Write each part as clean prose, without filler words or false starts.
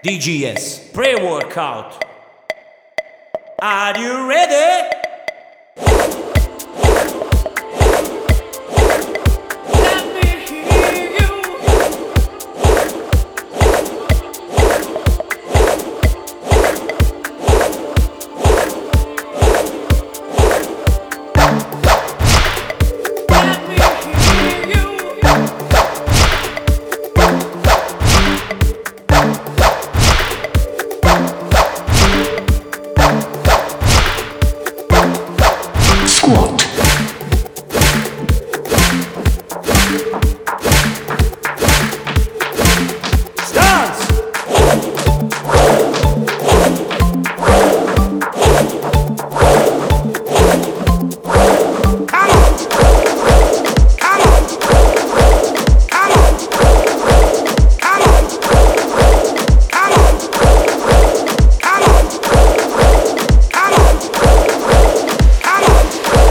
DGS pre-workout. Are you ready? Let me hear you. Let me hear you. Squat. Stance. Come on. Come on. Come on. Come on. Come on. Come on. Come on. Come on.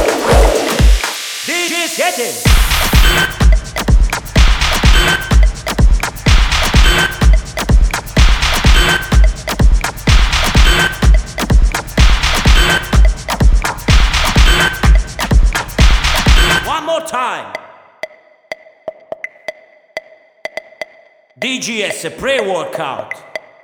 DJ's getting. One more time. DGS pre-workout.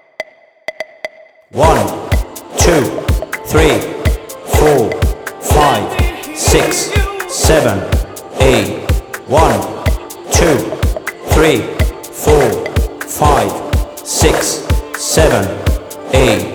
1, 2, 3, 4, 5, 6, 7, 8. 1, 2, 3, 4, 5, 6, 7, 8.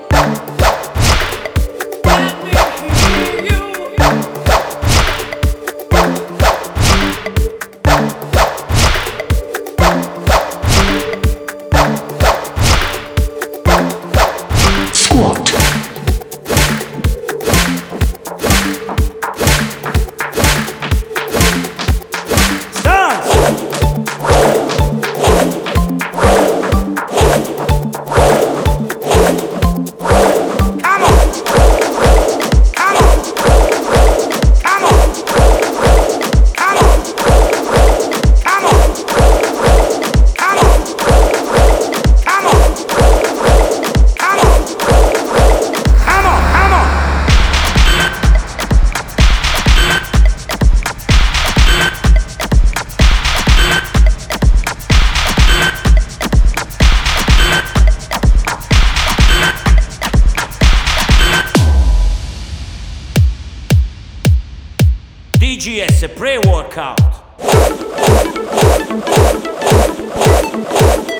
Squat. Stance. Come on. Come on. Come on. Come on. Come on. Come on. Come on. Come on. Come on. Come on. DGS pre-workout.